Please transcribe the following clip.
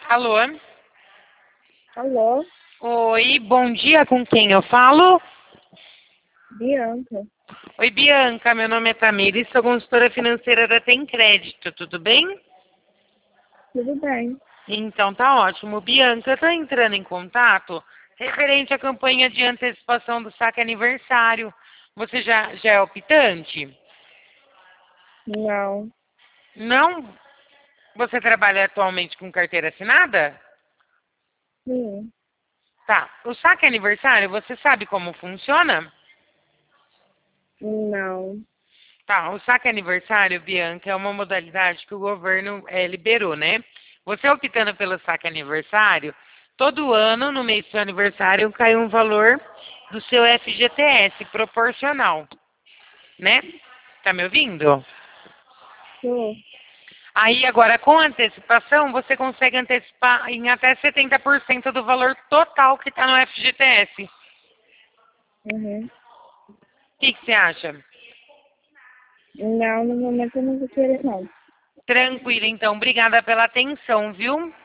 Alô? Alô, Oi, bom dia, com quem eu falo? Bianca. Oi, Bianca, meu nome é Tamires, sou consultora financeira da Tem Crédito, tudo bem? Tudo bem? Então tá ótimo. Bianca, eu tô entrando em contato referente à campanha de antecipação do saque aniversário. Você já é optante? Não. Não? Você trabalha atualmente com carteira assinada? Sim. Tá. O saque aniversário, você sabe como funciona? Não. Tá, o saque aniversário, Bianca, é uma modalidade que o governo liberou, né? Você optando pelo saque aniversário, todo ano, no mês do seu aniversário, cai um valor do seu FGTS proporcional, né? Tá me ouvindo? Tô. Aí, agora, com antecipação, você consegue antecipar em até 70% do valor total que está no FGTS. O Uhum. que você acha? Não, no momento eu não vou querer, não. Tranquilo, então. Obrigada pela atenção, viu?